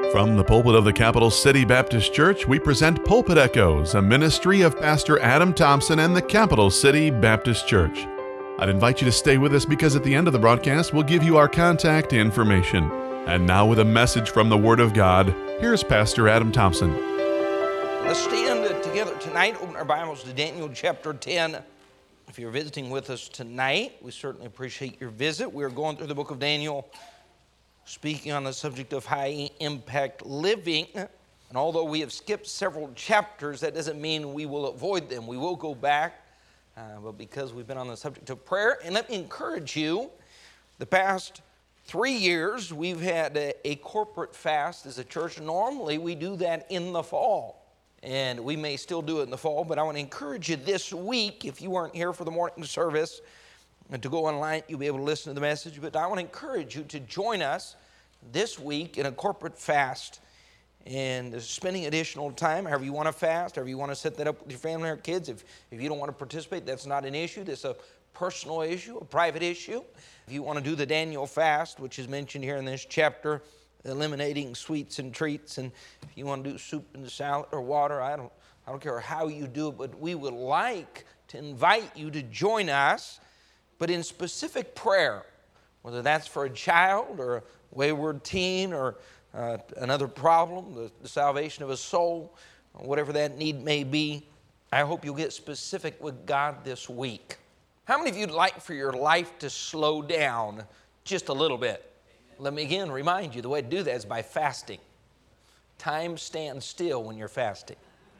From the pulpit of the Capital City Baptist Church, we present Pulpit Echoes, a ministry of Pastor Adam Thompson and the Capital City Baptist Church. I'd invite you to stay with us because at the end of the broadcast, we'll give you our contact information. And now with a message from the Word of God, here's Pastor Adam Thompson. Let's stand together tonight. Open our Bibles to Daniel chapter 10. If you're visiting with us tonight, we certainly appreciate your visit. We're going through the book of Daniel, speaking on the subject of high impact living. And although we have skipped several chapters, that doesn't mean we will avoid them. We will go back, but because we've been on the subject of prayer, and let me encourage you, the past 3 years we've had a corporate fast as a church. Normally we do that in the fall, and we may still do it in the fall, but I want to encourage you this week, if you weren't here for the morning service, and to go online, you'll be able to listen to the message. But I want to encourage you to join us this week in a corporate fast and spending additional time, however you want to fast, however you want to set that up with your family or kids. If you don't want to participate, that's not an issue. That's a personal issue, a private issue. If you want to do the Daniel fast, which is mentioned here in this chapter, eliminating sweets and treats, and if you want to do soup and salad or water, I don't care how you do it, but we would like to invite you to join us, but in specific prayer, whether that's for a child or a wayward teen or another problem, the salvation of a soul, whatever that need may be. I hope you'll get specific with God this week. How many of you would like for your life to slow down just a little bit? Let me again remind you, the way to do that is by fasting. Time stands still when you're fasting.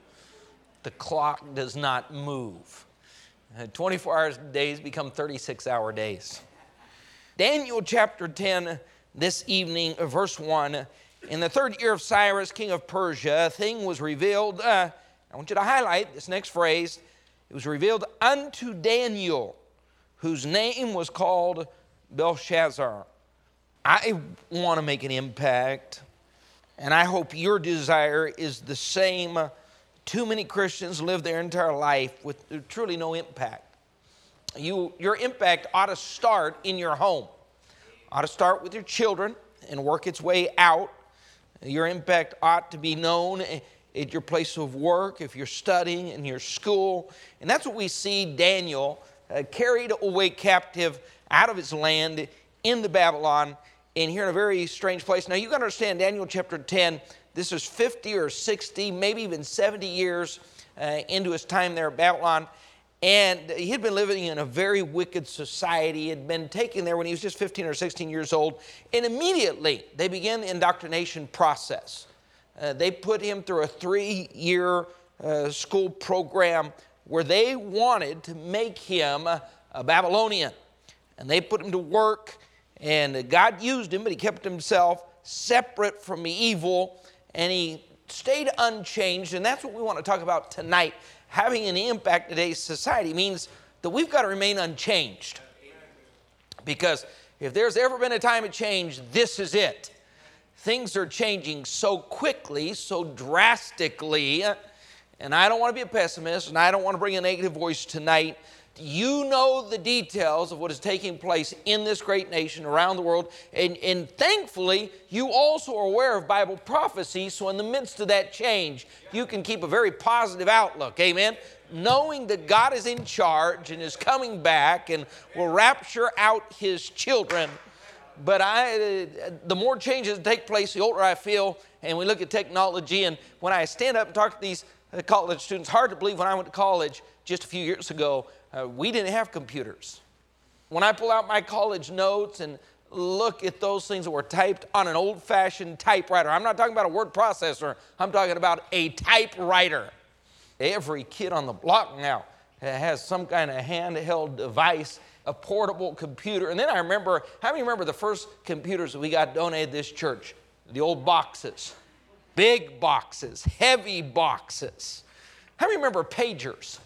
The clock does not move. 24-hour days become 36-hour days. Daniel chapter 10, this evening, verse 1. In the 3rd year of Cyrus, king of Persia, a thing was revealed. I want you to highlight this next phrase. It was revealed unto Daniel, whose name was called Belshazzar. I want to make an impact, and I hope your desire is the same. Too many Christians live their entire life with truly no impact. Your impact ought to start in your home. Ought to start with your children and work its way out. Your impact ought to be known at your place of work, if you're studying in your school. And that's what we see Daniel carried away captive out of his land into Babylon, and here in a very strange place. Now you got to understand, Daniel chapter 10, this is 50 or 60, maybe even 70 years into his time there at Babylon. And he had been living in a very wicked society. He had been taken there when he was just 15 or 16 years old. And immediately they began the indoctrination process. They put him through a 3-year school program where they wanted to make him a Babylonian. And they put him to work, and God used him, but he kept himself separate from evil, and he stayed unchanged. And that's what we want to talk about tonight. Having an impact in today's society means that we've got to remain unchanged. Because if there's ever been a time of change, this is it. Things are changing so quickly, so drastically, and I don't want to be a pessimist, and I don't want to bring a negative voice tonight. You know the details of what is taking place in this great nation around the world, and thankfully, you also are aware of Bible prophecy, so in the midst of that change, you can keep a very positive outlook, amen? Knowing that God is in charge and is coming back and will rapture out His children. But the more changes that take place, the older I feel, and we look at technology, and when I stand up and talk to these college students, hard to believe when I went to college just a few years ago, we didn't have computers. When I pull out my college notes and look at those things that were typed on an old-fashioned typewriter, I'm not talking about a word processor, I'm talking about a typewriter. Every kid on the block now has some kind of handheld device, a portable computer. And then I remember, how many remember the first computers that we got donated this church? The old boxes, big boxes, heavy boxes. How many remember pagers?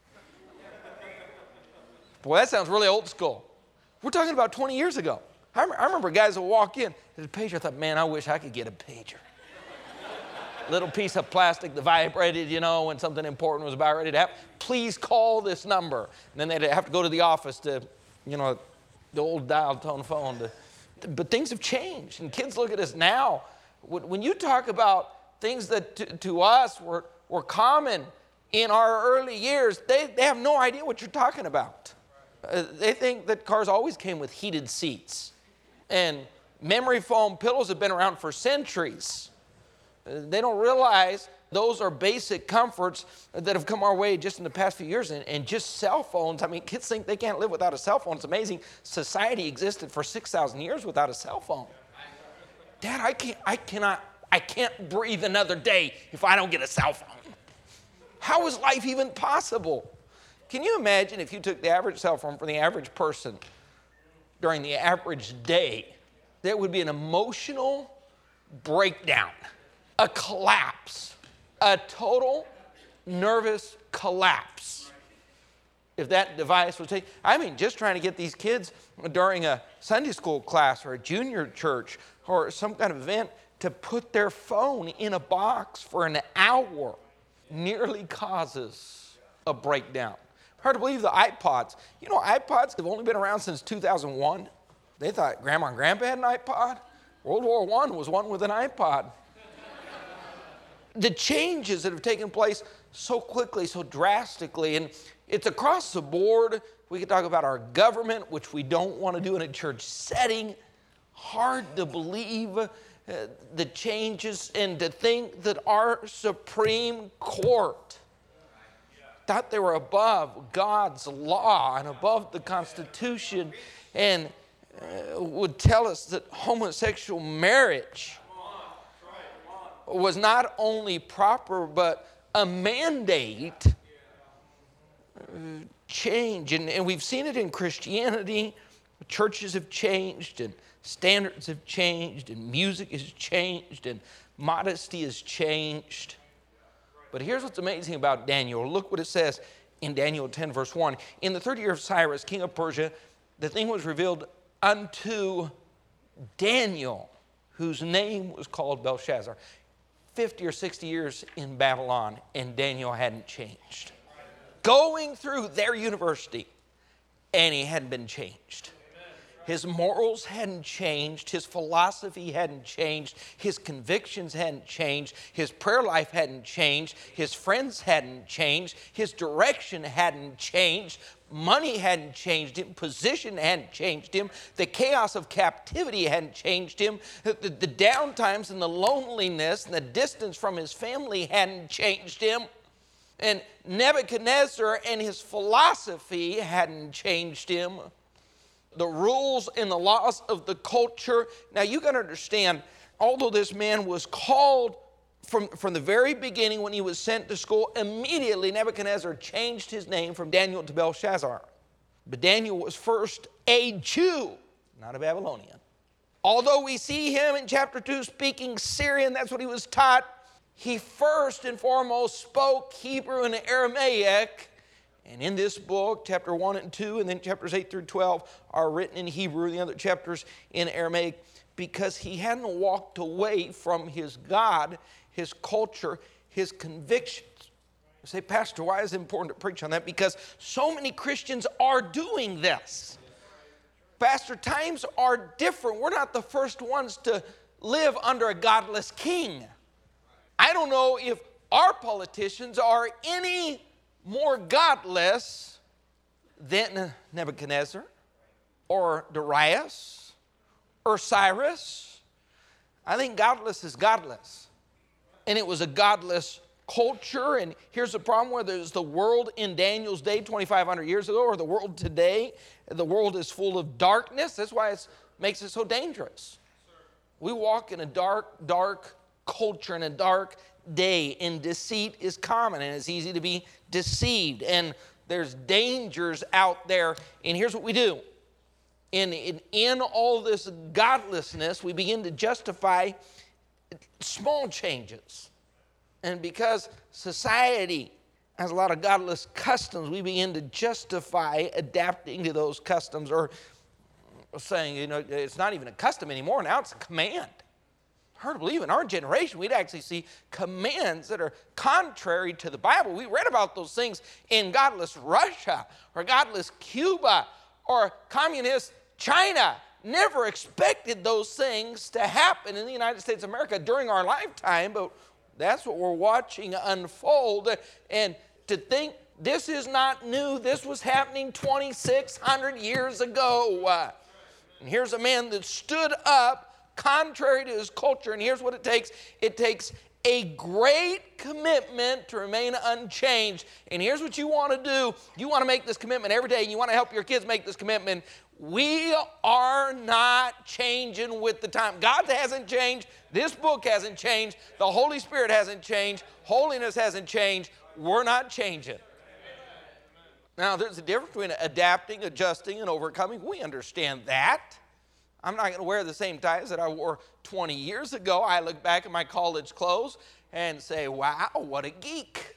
Boy, that sounds really old school. We're talking about 20 years ago. I remember guys would walk in, there's a pager. I thought, man, I wish I could get a pager. Little piece of plastic that vibrated, when something important was about ready to happen. Please call this number. And then they'd have to go to the office to, the old dial tone phone. But things have changed. And kids look at us now When you talk about things that to us were common in our early years, they have no idea what you're talking about. They think that cars always came with heated seats. And memory foam pillows have been around for centuries. They don't realize those are basic comforts that have come our way just in the past few years. And just cell phones, I mean, kids think they can't live without a cell phone. It's amazing. Society existed for 6,000 years without a cell phone. Dad, I can't breathe another day if I don't get a cell phone. How is life even possible? Can you imagine if you took the average cell phone from the average person during the average day? There would be an emotional breakdown, a collapse, a total nervous collapse. If that device was taken, I mean, just trying to get these kids during a Sunday school class or a junior church or some kind of event to put their phone in a box for an hour nearly causes a breakdown. Hard to believe the iPods. You know, iPods have only been around since 2001. They thought Grandma and Grandpa had an iPod. World War I was one with an iPod. The changes that have taken place so quickly, so drastically, and it's across the board. We could talk about our government, which we don't want to do in a church setting. Hard to believe the changes, and to think that our Supreme Court thought they were above God's law and above the Constitution, and would tell us that homosexual marriage was not only proper but a mandate. Change, and we've seen it in Christianity. Churches have changed, and standards have changed, and music has changed, and modesty has changed. But here's what's amazing about Daniel. Look what it says in Daniel 10, verse 1. In the 3rd year of Cyrus, king of Persia, the thing was revealed unto Daniel, whose name was called Belshazzar. 50 or 60 years in Babylon, and Daniel hadn't changed. Going through their university, and he hadn't been changed. His morals hadn't changed. His philosophy hadn't changed. His convictions hadn't changed. His prayer life hadn't changed. His friends hadn't changed. His direction hadn't changed. Money hadn't changed him. Position hadn't changed him. The chaos of captivity hadn't changed him. The downtimes and the loneliness and the distance from his family hadn't changed him. And Nebuchadnezzar and his philosophy hadn't changed him. The rules and the laws of the culture. Now you got to understand, although this man was called from the very beginning when he was sent to school, immediately Nebuchadnezzar changed his name from Daniel to Belshazzar. But Daniel was first a Jew, not a Babylonian. Although we see him in chapter 2 speaking Syrian, that's what he was taught, he first and foremost spoke Hebrew and Aramaic. And in this book, chapter 1 and 2, and then chapters 8 through 12 are written in Hebrew, the other chapters in Aramaic, because he hadn't walked away from his God, his culture, his convictions. You say, Pastor, why is it important to preach on that? Because so many Christians are doing this. Pastor, times are different. We're not the first ones to live under a godless king. I don't know if our politicians are any more godless than Nebuchadnezzar or Darius or Cyrus. I think godless is godless. And it was a godless culture. And here's the problem, whether it's the world in Daniel's day 2,500 years ago or the world today, the world is full of darkness. That's why it makes it so dangerous. We walk in a dark, dark culture, in a dark day, and deceit is common, and it's easy to be deceived, and there's dangers out there. And here's what we do. In all this godlessness, we begin to justify small changes. And because society has a lot of godless customs, we begin to justify adapting to those customs, or saying, it's not even a custom anymore, now it's a command. Hard to believe in our generation we'd actually see commands that are contrary to the Bible. We read about those things in godless Russia or godless Cuba or communist China. never expected those things to happen in the United States of America during our lifetime, but that's what we're watching unfold. And to think this is not new, this was happening 2,600 years ago. And here's a man that stood up contrary to his culture, and here's what it takes. It takes a great commitment to remain unchanged. And here's what you want to do. You want to make this commitment every day, and you want to help your kids make this commitment. We are not changing with the time. God hasn't changed. This book hasn't changed. The Holy Spirit hasn't changed. Holiness hasn't changed. We're not changing. Now, there's a difference between adapting, adjusting, and overcoming. We understand that. I'm not going to wear the same ties that I wore 20 years ago. I look back at my college clothes and say, wow, what a geek.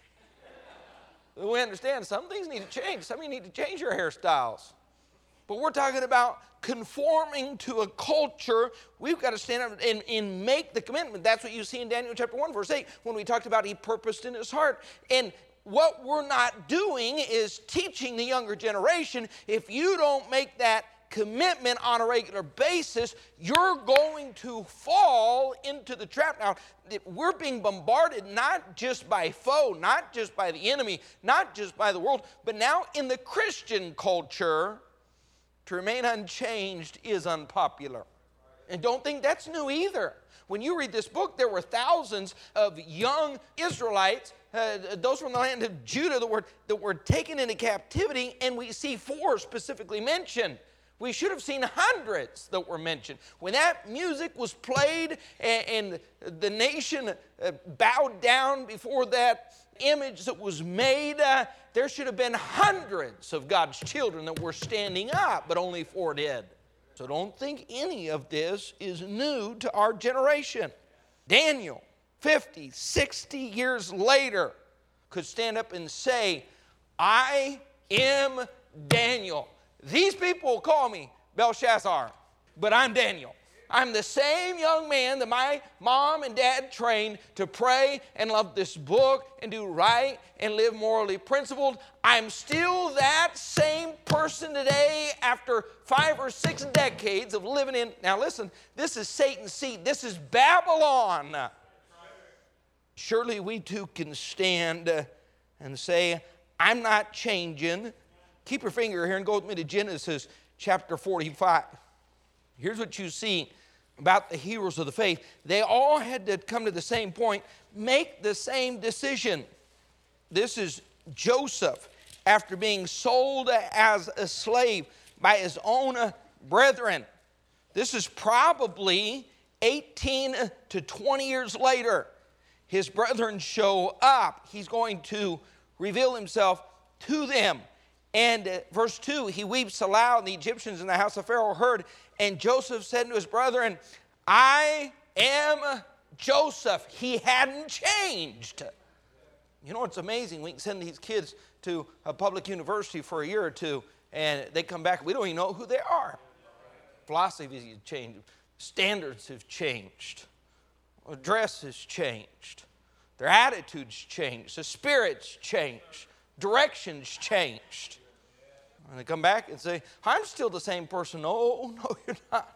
We understand some things need to change. Some of you need to change your hairstyles. But we're talking about conforming to a culture. We've got to stand up and make the commitment. That's what you see in Daniel chapter 1, verse 8, when we talked about he purposed in his heart. And what we're not doing is teaching the younger generation, if you don't make that commitment on a regular basis, you're going to fall into the trap. Now, we're being bombarded not just by foe, not just by the enemy, not just by the world, but now in the Christian culture, to remain unchanged is unpopular. And don't think that's new either. When you read this book, there were thousands of young Israelites, those from the land of Judah that were taken into captivity, and we see 4 specifically mentioned. We should have seen hundreds that were mentioned. When that music was played and the nation bowed down before that image that was made, there should have been hundreds of God's children that were standing up, but only 4 did. So don't think any of this is new to our generation. Daniel, 50, 60 years later, could stand up and say, I am Daniel. These people will call me Belshazzar, but I'm Daniel. I'm the same young man that my mom and dad trained to pray and love this book and do right and live morally principled. I'm still that same person today after 5 or 6 decades of living in. Now listen, this is Satan's seat. This is Babylon. Surely we too can stand and say, I'm not changing. Keep your finger here and go with me to Genesis chapter 45. Here's what you see about the heroes of the faith. They all had to come to the same point, make the same decision. This is Joseph, after being sold as a slave by his own brethren. This is probably 18 to 20 years later. His brethren show up. He's going to reveal himself to them. And verse 2, he weeps aloud, and the Egyptians in the house of Pharaoh heard. And Joseph said to his brethren, I am Joseph. He hadn't changed. You know what's amazing? We can send these kids to a public university for a year or two, and they come back, we don't even know who they are. Philosophy has changed. Standards have changed. Dress has changed. Their attitudes changed. The spirit's changed. Directions changed. And they come back and say, I'm still the same person. No, you're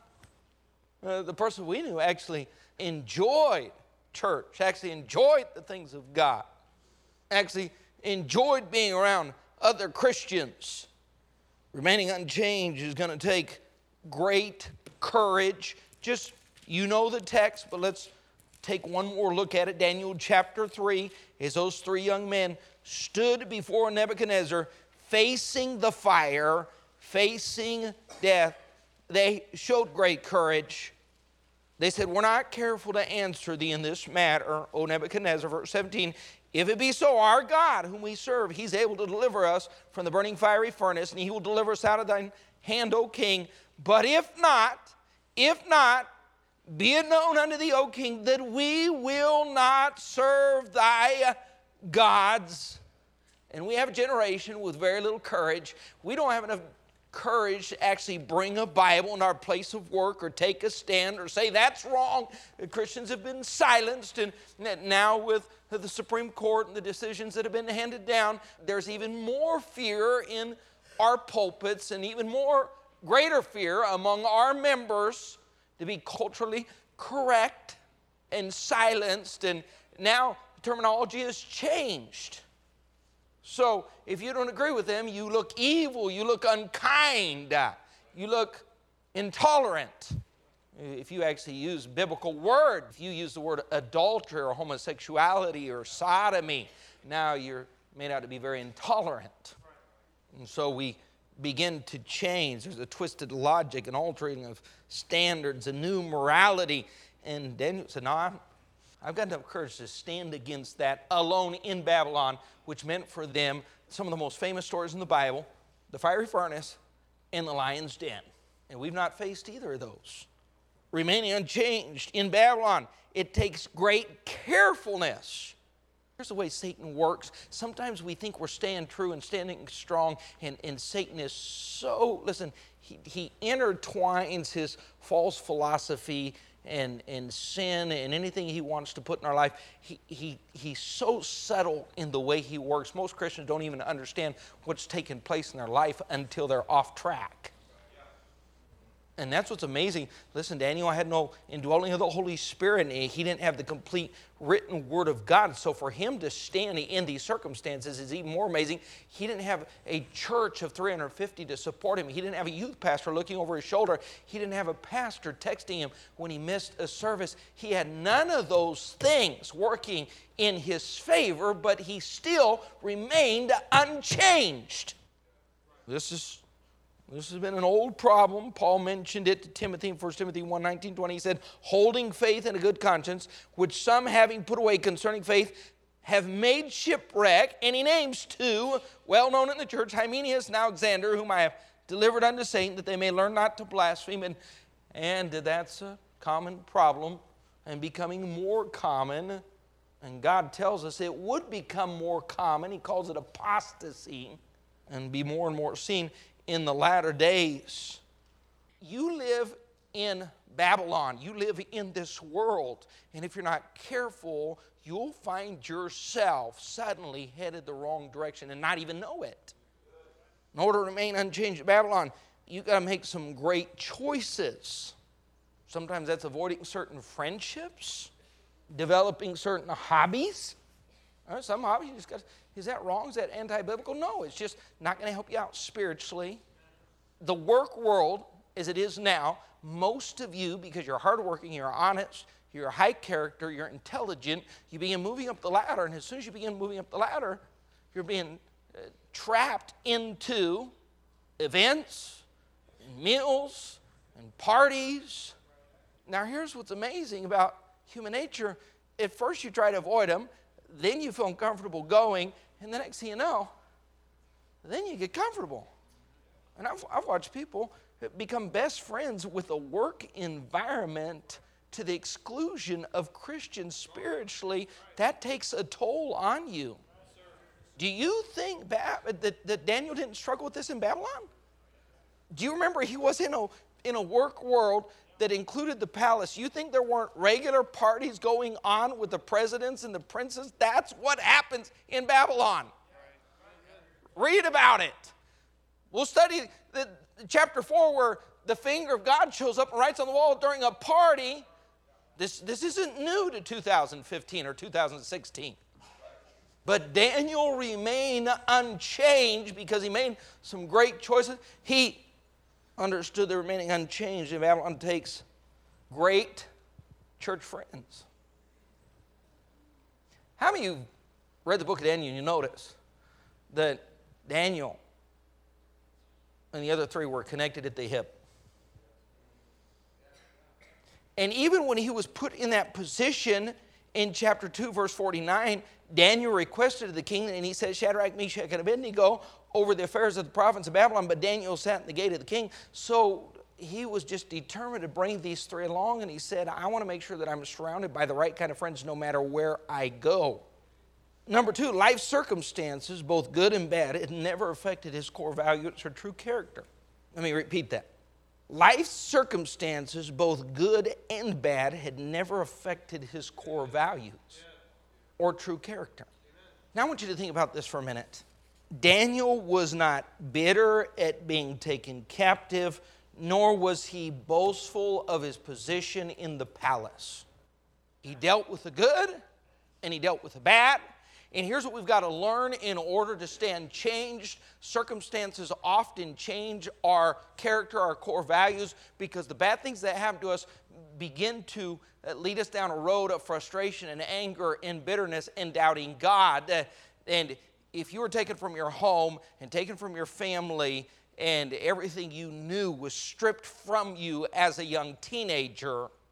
not. The person we knew actually enjoyed church, actually enjoyed the things of God, actually enjoyed being around other Christians. Remaining unchanged is going to take great courage. Just, you know the text, but let's take one more look at it. Daniel chapter 3, as those 3 young men stood before Nebuchadnezzar, facing the fire, facing death. They showed great courage. They said, we're not careful to answer thee in this matter, O Nebuchadnezzar. Verse 17, if it be so, our God, whom we serve, he's able to deliver us from the burning fiery furnace, and he will deliver us out of thine hand, O king. But if not, be it known unto thee, O king, that we will not serve thy gods. And we have a generation with very little courage. We don't have enough courage to actually bring a Bible in our place of work or take a stand or say that's wrong. Christians have been silenced, and now with the Supreme Court and the decisions that have been handed down, there's even more fear in our pulpits and even more greater fear among our members to be culturally correct and silenced, and now terminology has changed. So if you don't agree with them, you look evil, you look unkind, you look intolerant. If you actually use biblical word, if you use the word adultery or homosexuality or sodomy, now you're made out to be very intolerant. And so we begin to change. There's a twisted logic, an altering of standards, a new morality. And Daniel said, no, I've got enough courage to stand against that alone in Babylon, which meant for them some of the most famous stories in the Bible, the fiery furnace and the lion's den. And we've not faced either of those. Remaining unchanged in Babylon, it takes great carefulness. Here's the way Satan works. Sometimes we think we're staying true and standing strong, and Satan is so, listen, he intertwines his false philosophy and sin and anything he wants to put in our life. He's so subtle in the way he works. Most Christians don't even understand what's taking place in their life until they're off track. And that's what's amazing. Listen, Daniel had no indwelling of the Holy Spirit, and he didn't have the complete written Word of God. So for him to stand in these circumstances is even more amazing. He didn't have a church of 350 to support him. He didn't have a youth pastor looking over his shoulder. He didn't have a pastor texting him when he missed a service. He had none of those things working in his favor, but he still remained unchanged. This has been an old problem. Paul mentioned it to Timothy in 1 Timothy 1:19-20. He said, holding faith and a good conscience, which some having put away concerning faith have made shipwreck. And he names two, well known in the church, Hymenaeus and Alexander, whom I have delivered unto Satan, that they may learn not to blaspheme. And that's a common problem and becoming more common. And God tells us it would become more common. He calls it apostasy and be more and more seen in the latter days. You live in Babylon. You live in this world. And if you're not careful, you'll find yourself suddenly headed the wrong direction and not even know it. In order to remain unchanged in Babylon, you've got to make some great choices. Sometimes that's avoiding certain friendships, developing certain hobbies. Some hobbies you just got to, is that wrong? Is that anti-biblical? No, it's just not going to help you out spiritually. The work world, as it is now, most of you, because you're hardworking, you're honest, you're high character, you're intelligent, you begin moving up the ladder, and as soon as you begin moving up the ladder, you're being trapped into events, and meals, and parties. Now, here's what's amazing about human nature. At first, you try to avoid them. Then you feel uncomfortable going, and the next thing you know, then you get comfortable. And I've watched people become best friends with a work environment to the exclusion of Christians spiritually. That takes a toll on you. Do you think that Daniel didn't struggle with this in Babylon? Do you remember he was in a work world that included the palace? You think there weren't regular parties going on with the presidents and the princes? That's what happens in Babylon. Read about it. We'll study the chapter 4 where the finger of God shows up and writes on the wall during a party. This isn't new to 2015 or 2016. But Daniel remained unchanged because he made some great choices. He understood that remaining unchanged in Babylon takes great church friends. How many of you read the book of Daniel and you notice that Daniel and the other three were connected at the hip? And even when he was put in that position in chapter 2, verse 49, Daniel requested of the king, and he said, Shadrach, Meshach, and Abednego over the affairs of the province of Babylon, but Daniel sat in the gate of the king. So he was just determined to bring these three along, and he said, I want to make sure that I'm surrounded by the right kind of friends no matter where I go. Number 2, life circumstances, both good and bad, had never affected his core values or true character. Let me repeat that. Life circumstances, both good and bad, had never affected his core values or true character. Now I want you to think about this for a minute. Daniel was not bitter at being taken captive, nor was he boastful of his position in the palace. He dealt with the good and he dealt with the bad. And here's what we've got to learn in order to stand changed. Circumstances often change our character, our core values, because the bad things that happen to us begin to lead us down a road of frustration and anger and bitterness and doubting God. And if you were taken from your home and taken from your family and everything you knew was stripped from you as a young teenager, it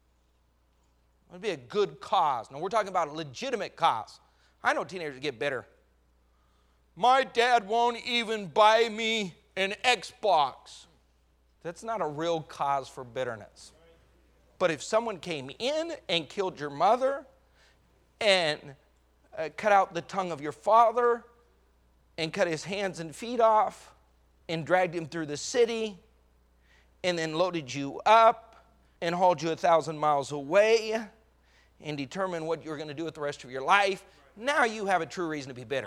would be a good cause. Now, we're talking about a legitimate cause. I know teenagers get bitter. My dad won't even buy me an Xbox. That's not a real cause for bitterness. But if someone came in and killed your mother and cut out the tongue of your father and cut his hands and feet off and dragged him through the city and then loaded you up and hauled you 1,000 miles away and determined what you're going to do with the rest of your life, now you have a true reason to be bitter.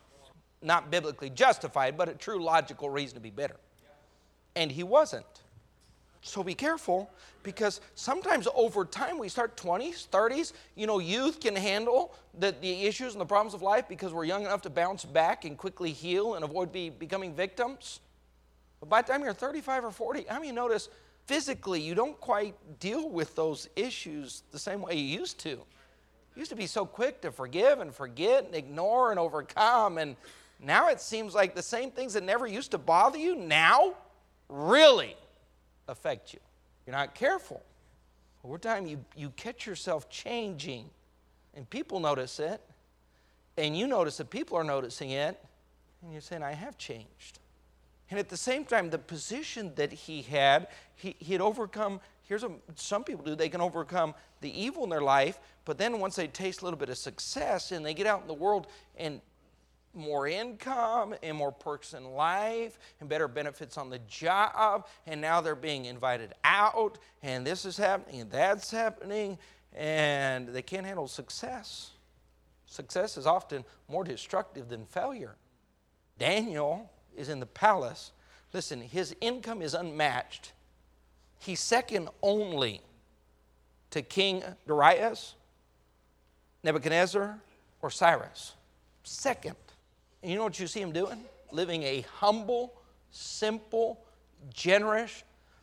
Not biblically justified, but a true logical reason to be bitter. And he wasn't. So be careful, because sometimes over time we start 20s, 30s. Youth can handle the issues and the problems of life because we're young enough to bounce back and quickly heal and avoid becoming victims. But by the time you're 35 or 40, you notice physically you don't quite deal with those issues the same way you used to. You used to be so quick to forgive and forget and ignore and overcome, and now it seems like the same things that never used to bother you now really affect you. You're not careful. Over time, you catch yourself changing, and people notice it, and you notice that people are noticing it, and you're saying, I have changed. And at the same time, the position that he had overcome. Here's what some people do. They can overcome the evil in their life, but then once they taste a little bit of success and they get out in the world and more income and more perks in life and better benefits on the job, and now they're being invited out, and this is happening and that's happening, and they can't handle success. Success is often more destructive than failure. Daniel is in the palace. Listen, his income is unmatched. He's second only to King Darius, Nebuchadnezzar, or Cyrus. Second. And you know what you see him doing? Living a humble, simple, generous,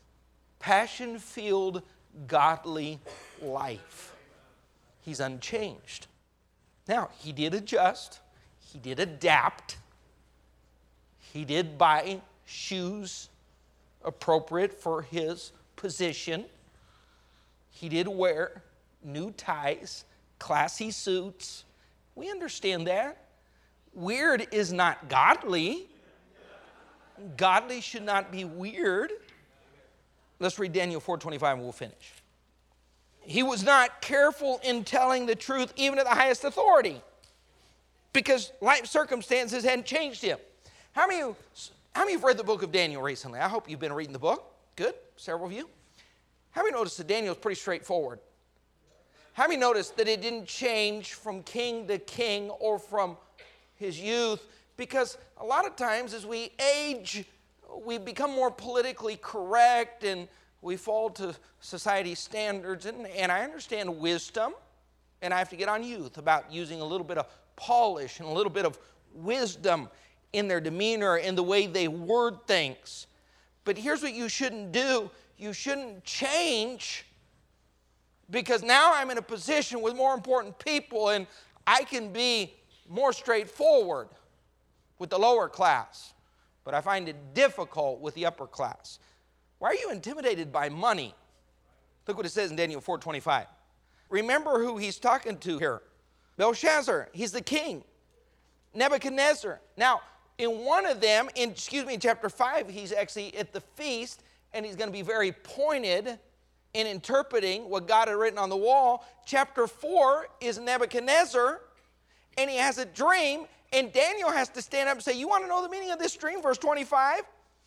passion-filled, godly life. He's unchanged. Now, he did adjust. He did adapt. He did buy shoes appropriate for his position. He did wear new ties, classy suits. We understand that. Weird is not godly. Godly should not be weird. Let's read Daniel 4:25 and we'll finish. He was not careful in telling the truth even at the highest authority, because life circumstances hadn't changed him. How many of you have read the book of Daniel recently? I hope you've been reading the book. Good, several of you. How many noticed that Daniel is pretty straightforward? How many noticed that it didn't change from king to king or from his youth? Because a lot of times as we age, we become more politically correct and we fall to society's standards. And I understand wisdom, and I have to get on youth about using a little bit of polish and a little bit of wisdom in their demeanor and the way they word things. But here's what you shouldn't do. You shouldn't change because now I'm in a position with more important people and I can be more straightforward with the lower class. But I find it difficult with the upper class. Why are you intimidated by money? Look what it says in Daniel 4:25. Remember who he's talking to here. Belshazzar, he's the king. Nebuchadnezzar. Now, in one of them, in chapter 5, he's actually at the feast, and he's going to be very pointed in interpreting what God had written on the wall. Chapter 4 is Nebuchadnezzar, and he has a dream, and Daniel has to stand up and say, you want to know the meaning of this dream? Verse 25.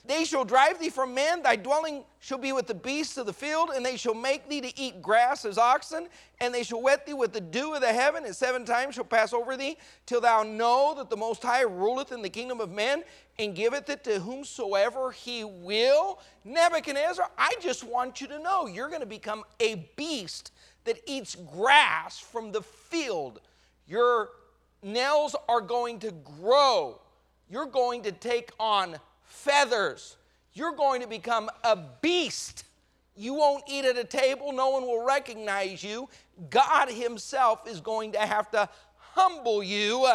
They shall drive thee from men, thy dwelling shall be with the beasts of the field, and they shall make thee to eat grass as oxen, and they shall wet thee with the dew of the heaven, and 7 times shall pass over thee, till thou know that the Most High ruleth in the kingdom of men, and giveth it to whomsoever he will. Nebuchadnezzar, I just want you to know, you're going to become a beast that eats grass from the field. Your nails are going to grow. You're going to take on feathers. You're going to become a beast. You won't eat at a table. No one will recognize you. God himself is going to have to humble you.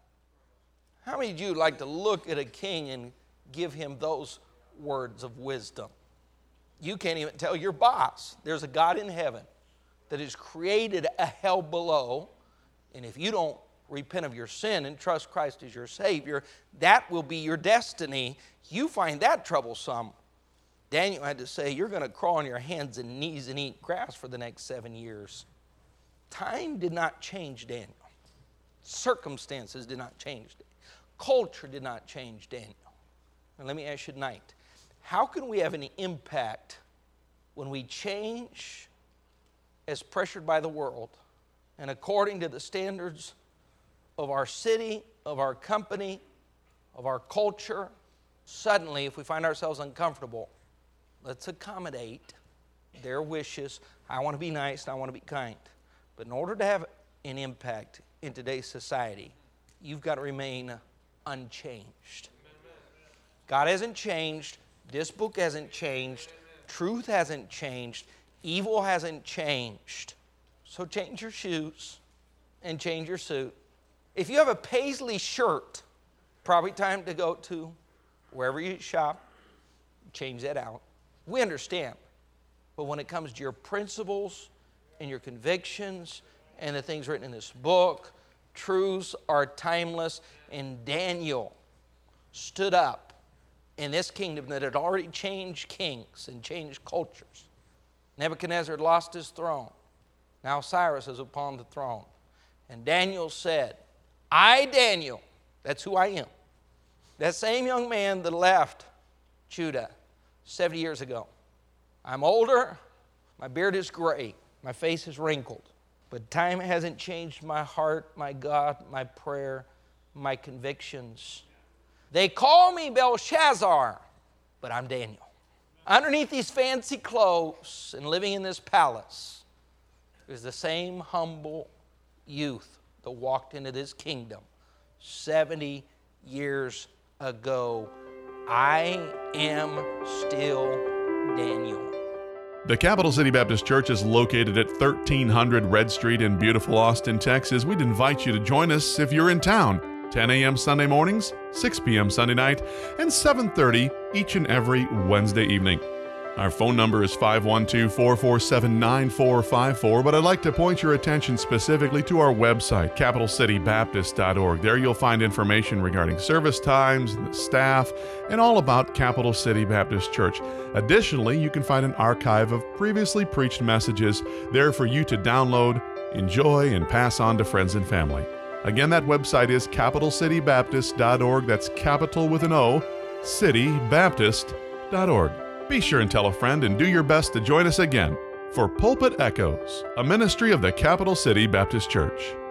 How many of you like to look at a king and give him those words of wisdom? You can't even tell your boss there's a God in heaven that has created a hell below, and if you don't repent of your sin and trust Christ as your Savior, that will be your destiny. You find that troublesome. Daniel had to say, you're going to crawl on your hands and knees and eat grass for the next 7 years. Time did not change Daniel. Circumstances did not change Daniel. Culture did not change Daniel. And let me ask you tonight, how can we have any impact when we change as pressured by the world and according to the standards of our city, of our company, of our culture? Suddenly, if we find ourselves uncomfortable, let's accommodate their wishes. I want to be nice and I want to be kind. But in order to have an impact in today's society, you've got to remain unchanged. God hasn't changed. This book hasn't changed. Truth hasn't changed. Evil hasn't changed. So change your shoes and change your suit. If you have a paisley shirt, probably time to go to wherever you shop, change that out. We understand. But when it comes to your principles and your convictions and the things written in this book, truths are timeless. And Daniel stood up in this kingdom that had already changed kings and changed cultures. Nebuchadnezzar had lost his throne. Now Cyrus is upon the throne. And Daniel said, I, Daniel, that's who I am. That same young man that left Judah 70 years ago. I'm older, my beard is gray, my face is wrinkled. But time hasn't changed my heart, my God, my prayer, my convictions. They call me Belshazzar, but I'm Daniel. Underneath these fancy clothes and living in this palace is the same humble youth that walked into this kingdom 70 years ago. I am still Daniel. The Capital City Baptist Church is located at 1300 Red Street in beautiful Austin, Texas. We'd invite you to join us if you're in town. 10 a.m. Sunday mornings, 6 p.m. Sunday night, and 7:30 each and every Wednesday evening. Our phone number is 512-447-9454, but I'd like to point your attention specifically to our website, capitalcitybaptist.org. There you'll find information regarding service times, the staff, and all about Capital City Baptist Church. Additionally, you can find an archive of previously preached messages there for you to download, enjoy, and pass on to friends and family. Again, that website is capitalcitybaptist.org. That's capital with an O, citybaptist.org. Be sure and tell a friend and do your best to join us again for Pulpit Echoes, a ministry of the Capital City Baptist Church.